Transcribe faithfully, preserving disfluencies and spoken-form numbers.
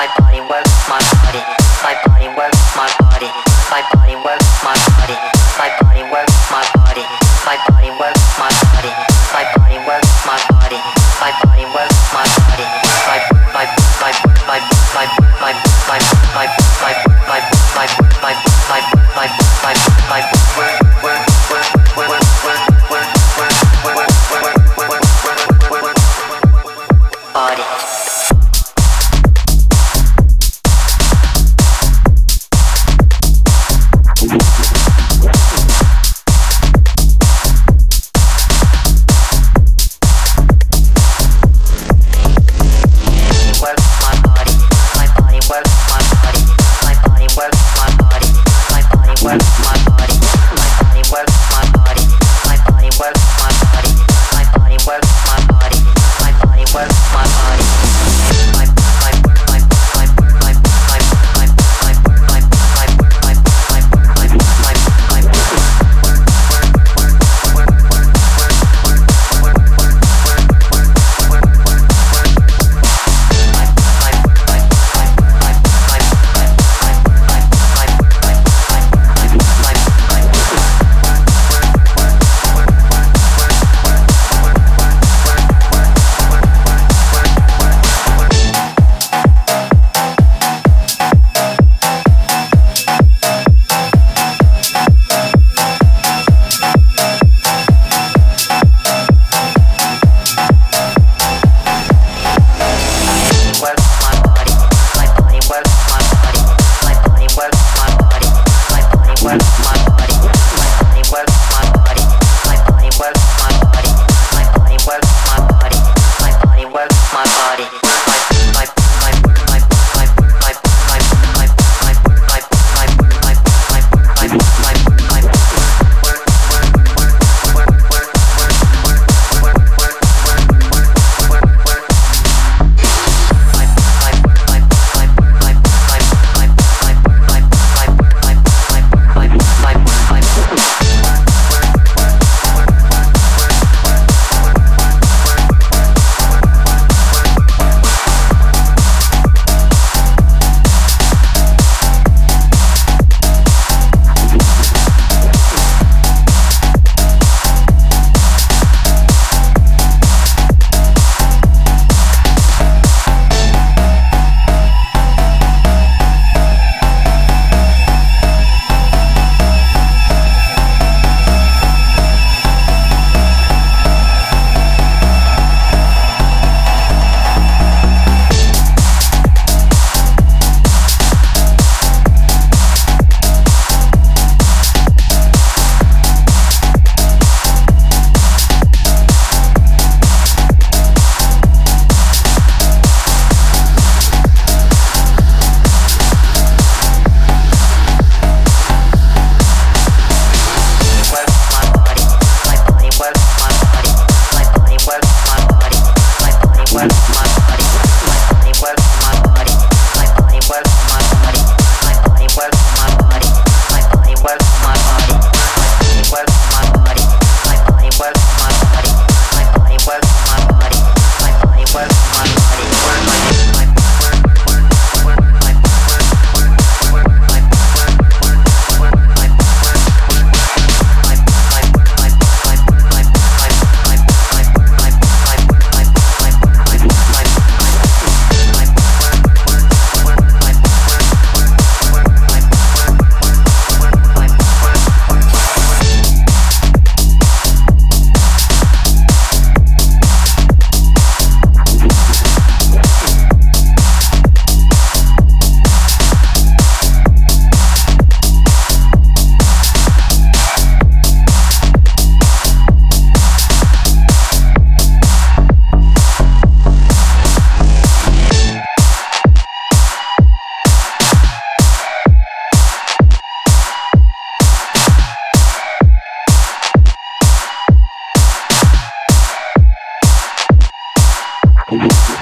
my body works my body, my body works my body, my body works my body, my body works my body, my body works my body, my body works my body, my body works my body, my my my my my my my my my my my my my my my my work work work work work work body. We'll be right back.